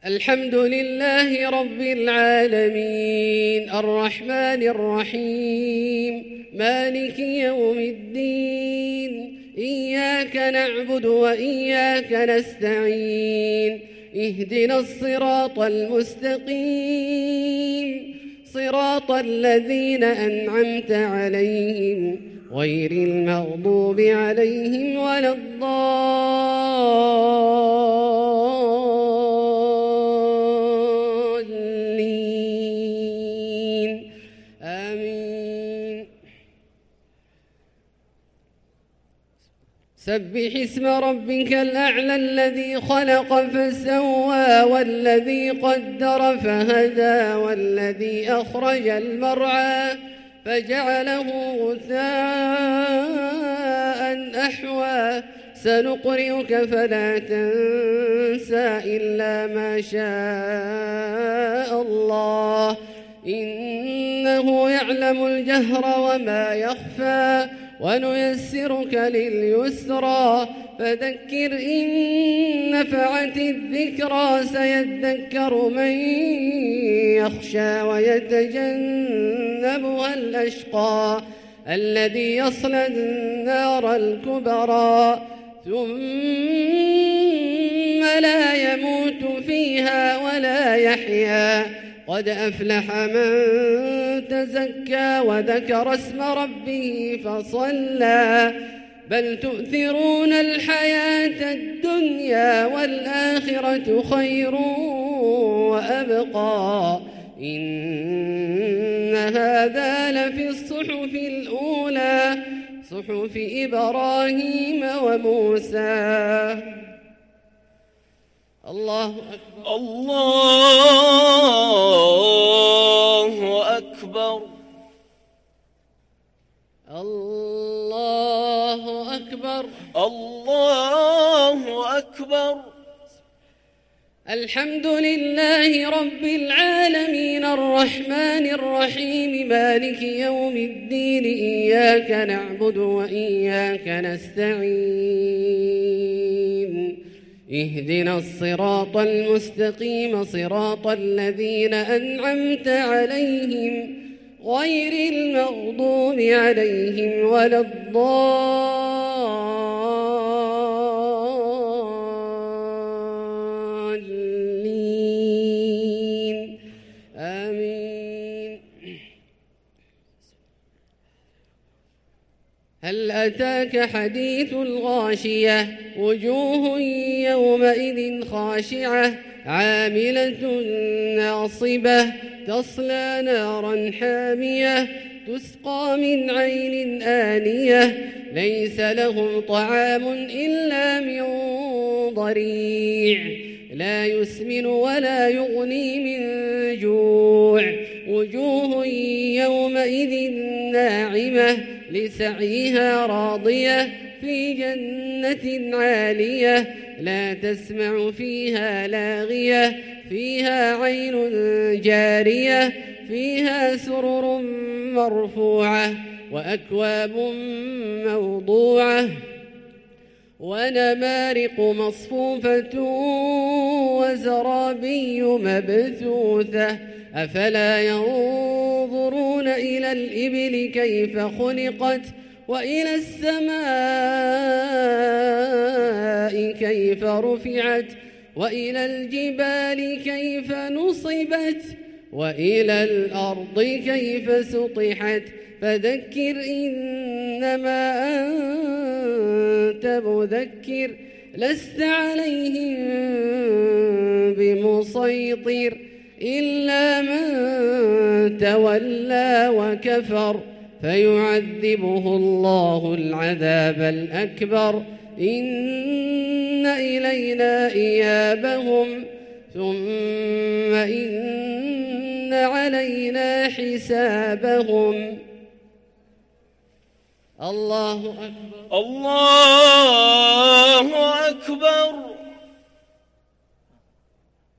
الحمد لله رب العالمين الرحمن الرحيم مالك يوم الدين إياك نعبد وإياك نستعين اهدنا الصراط المستقيم صراط الذين أنعمت عليهم غير المغضوب عليهم ولا الضالين آمين. سبح اسم ربك الأعلى الذي خلق فسوى والذي قدر فهدى والذي أخرج المرعى فجعله غثاء أحوى سنقرئك فلا تنسى إلا ما شاء الله إنه يعلم الجهر وما يخفى ونيسرك لليسرى فذكر إن نفعت الذكرى سيذكر من يخشى ويتجنبها الأشقى الذي يصلى النار الكبرى ثم لا يموت فيها ولا يحيا قد أفلح من تزكى وذكر اسم ربه فصلى بل تؤثرون الحياة الدنيا والآخرة خير وأبقى إن هذا لفي الصحف الأولى صحف إبراهيم وموسى. الله أكبر الله أكبر الله أكبر الله أكبر. الحمد لله رب العالمين الرحمن الرحيم مالك يوم الدين إياك نعبد وإياك نستعين اهدنا الصراط المستقيم صراط الذين أنعمت عليهم غير المغضوب عليهم ولا الضالين آمين. هل أتاك حديث الغاشية وجوه يومئذ خاشعة عاملة ناصبة تصلى نارا حامية تسقى من عين آنية ليس لهم طعام إلا من ضريع لا يسمن ولا يغني من جوع وجوه يومئذ ناعمة لسعيها راضية في جنة عالية لا تسمع فيها لاغية فيها عين جارية فيها سرر مرفوعة وأكواب موضوعة ونمارق مصفوفة وزرابي مبثوثة أفلا ينظرون إلى الإبل كيف خلقت وإلى السماء كيف رفعت وإلى الجبال كيف نصبت وإلى الأرض كيف سطحت فذكر إنما أنت مذكر لست عليهم بمسيطر إلا من تولى وكفر فيعذبه الله العذاب الأكبر إن إلينا إيابهم ثم إن علينا حسابهم. الله أكبر الله أكبر.